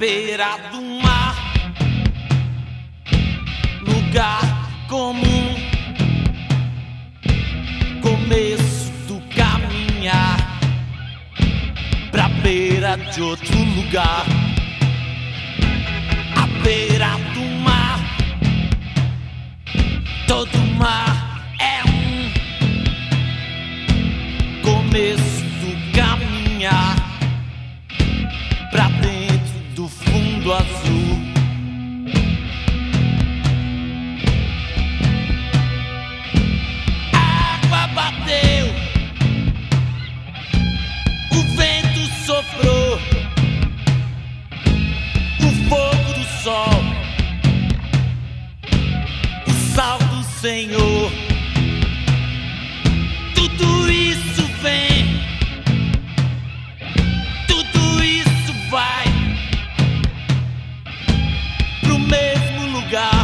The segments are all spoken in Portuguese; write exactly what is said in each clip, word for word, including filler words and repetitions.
beira do mar, lugar comum, começo do caminhar pra beira de outro lugar. À beira do mar, todo mar é um começo do caminhar pra dentro do fundo azul. A água bateu, o vento soprou, o fogo do sol, o sal do Senhor. Tudo isso vem, tudo isso vai pro mesmo lugar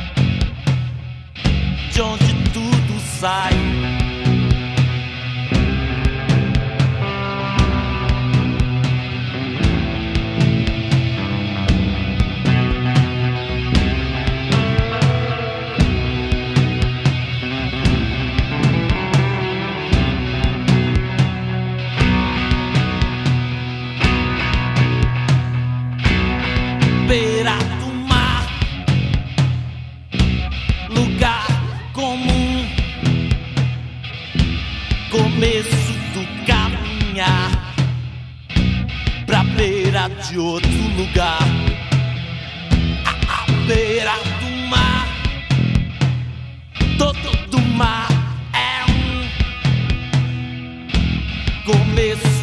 de onde tudo sai. Beira do mar, lugar comum, começo do caminhar pra beira de outro lugar. A beira do mar, todo do mar é um começo